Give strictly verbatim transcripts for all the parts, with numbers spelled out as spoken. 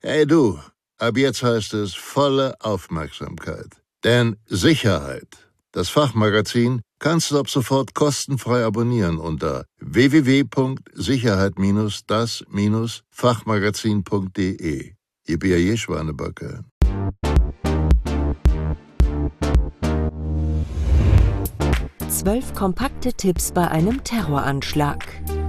Hey du, ab jetzt heißt es volle Aufmerksamkeit. Denn Sicherheit, das Fachmagazin, kannst du ab sofort kostenfrei abonnieren unter w w w punkt sicherheit das Fachmagazin punkt de. Yippie Schwanebacke. Zwölf kompakte Tipps bei einem Terroranschlag.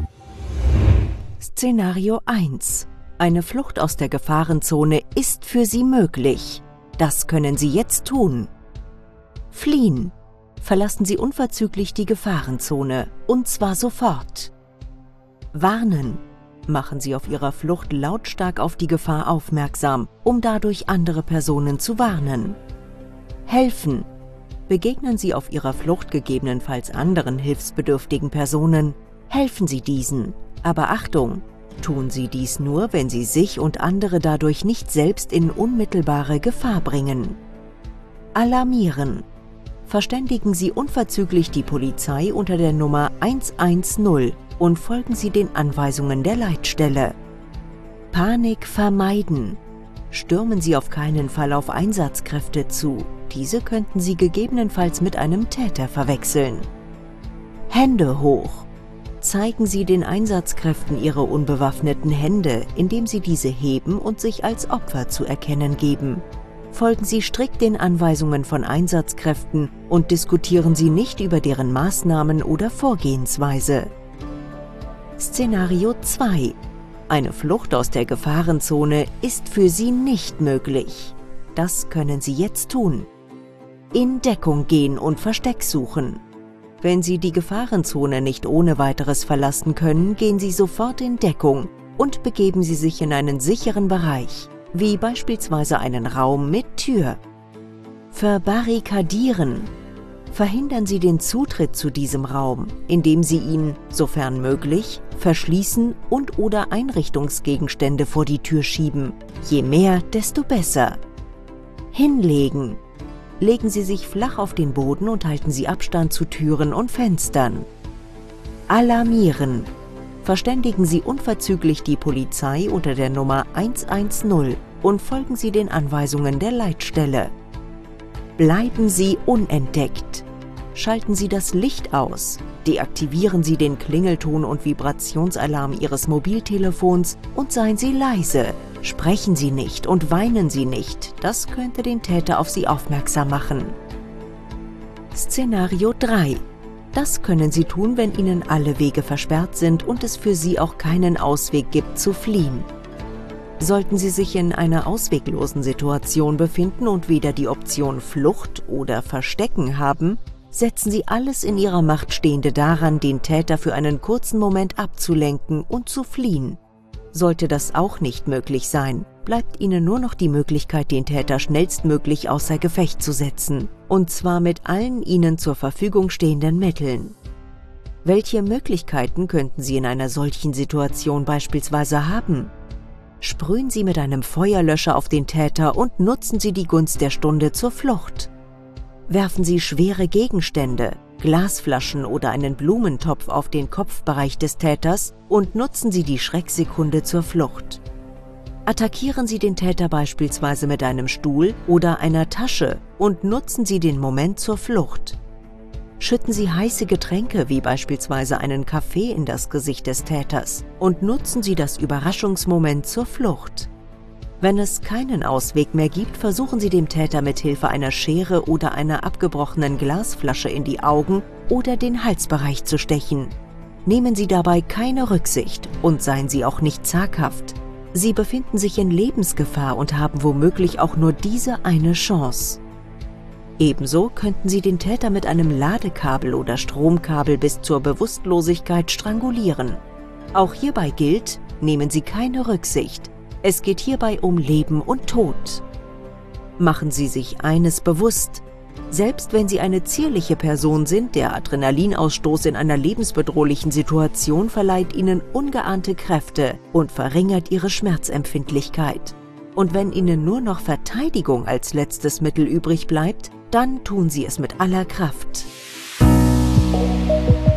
Szenario eins. Eine Flucht aus der Gefahrenzone ist für Sie möglich. Das können Sie jetzt tun. Fliehen. Verlassen Sie unverzüglich die Gefahrenzone, und zwar sofort. Warnen. Machen Sie auf Ihrer Flucht lautstark auf die Gefahr aufmerksam, um dadurch andere Personen zu warnen. Helfen. Begegnen Sie auf Ihrer Flucht gegebenenfalls anderen hilfsbedürftigen Personen, helfen Sie diesen. Aber Achtung! Tun Sie dies nur, wenn Sie sich und andere dadurch nicht selbst in unmittelbare Gefahr bringen. Alarmieren. Verständigen Sie unverzüglich die Polizei unter der Nummer eins eins null und folgen Sie den Anweisungen der Leitstelle. Panik vermeiden. Stürmen Sie auf keinen Fall auf Einsatzkräfte zu. Diese könnten Sie gegebenenfalls mit einem Täter verwechseln. Hände hoch. Zeigen Sie den Einsatzkräften Ihre unbewaffneten Hände, indem Sie diese heben und sich als Opfer zu erkennen geben. Folgen Sie strikt den Anweisungen von Einsatzkräften und diskutieren Sie nicht über deren Maßnahmen oder Vorgehensweise. Szenario zwei. Eine Flucht aus der Gefahrenzone ist für Sie nicht möglich. Das können Sie jetzt tun. In Deckung gehen und Versteck suchen. Wenn Sie die Gefahrenzone nicht ohne weiteres verlassen können, gehen Sie sofort in Deckung und begeben Sie sich in einen sicheren Bereich, wie beispielsweise einen Raum mit Tür. Verbarrikadieren. Verhindern Sie den Zutritt zu diesem Raum, indem Sie ihn, sofern möglich, verschließen und/oder Einrichtungsgegenstände vor die Tür schieben. Je mehr, desto besser. Hinlegen. Legen Sie sich flach auf den Boden und halten Sie Abstand zu Türen und Fenstern. Alarmieren. Verständigen Sie unverzüglich die Polizei unter der Nummer eins eins null und folgen Sie den Anweisungen der Leitstelle. Bleiben Sie unentdeckt. Schalten Sie das Licht aus. Deaktivieren Sie den Klingelton und Vibrationsalarm Ihres Mobiltelefons und seien Sie leise. Sprechen Sie nicht und weinen Sie nicht, das könnte den Täter auf Sie aufmerksam machen. Szenario drei. Das können Sie tun, wenn Ihnen alle Wege versperrt sind und es für Sie auch keinen Ausweg gibt, zu fliehen. Sollten Sie sich in einer ausweglosen Situation befinden und weder die Option Flucht oder Verstecken haben, setzen Sie alles in Ihrer Macht Stehende daran, den Täter für einen kurzen Moment abzulenken und zu fliehen. Sollte das auch nicht möglich sein, bleibt Ihnen nur noch die Möglichkeit, den Täter schnellstmöglich außer Gefecht zu setzen, und zwar mit allen Ihnen zur Verfügung stehenden Mitteln. Welche Möglichkeiten könnten Sie in einer solchen Situation beispielsweise haben? Sprühen Sie mit einem Feuerlöscher auf den Täter und nutzen Sie die Gunst der Stunde zur Flucht. Werfen Sie schwere Gegenstände, Glasflaschen oder einen Blumentopf auf den Kopfbereich des Täters und nutzen Sie die Schrecksekunde zur Flucht. Attackieren Sie den Täter beispielsweise mit einem Stuhl oder einer Tasche und nutzen Sie den Moment zur Flucht. Schütten Sie heiße Getränke wie beispielsweise einen Kaffee in das Gesicht des Täters und nutzen Sie das Überraschungsmoment zur Flucht. Wenn es keinen Ausweg mehr gibt, versuchen Sie dem Täter mit Hilfe einer Schere oder einer abgebrochenen Glasflasche in die Augen oder den Halsbereich zu stechen. Nehmen Sie dabei keine Rücksicht und seien Sie auch nicht zaghaft. Sie befinden sich in Lebensgefahr und haben womöglich auch nur diese eine Chance. Ebenso könnten Sie den Täter mit einem Ladekabel oder Stromkabel bis zur Bewusstlosigkeit strangulieren. Auch hierbei gilt, nehmen Sie keine Rücksicht. Es geht hierbei um Leben und Tod. Machen Sie sich eines bewusst: Selbst wenn Sie eine zierliche Person sind, der Adrenalinausstoß in einer lebensbedrohlichen Situation verleiht Ihnen ungeahnte Kräfte und verringert Ihre Schmerzempfindlichkeit. Und wenn Ihnen nur noch Verteidigung als letztes Mittel übrig bleibt, dann tun Sie es mit aller Kraft.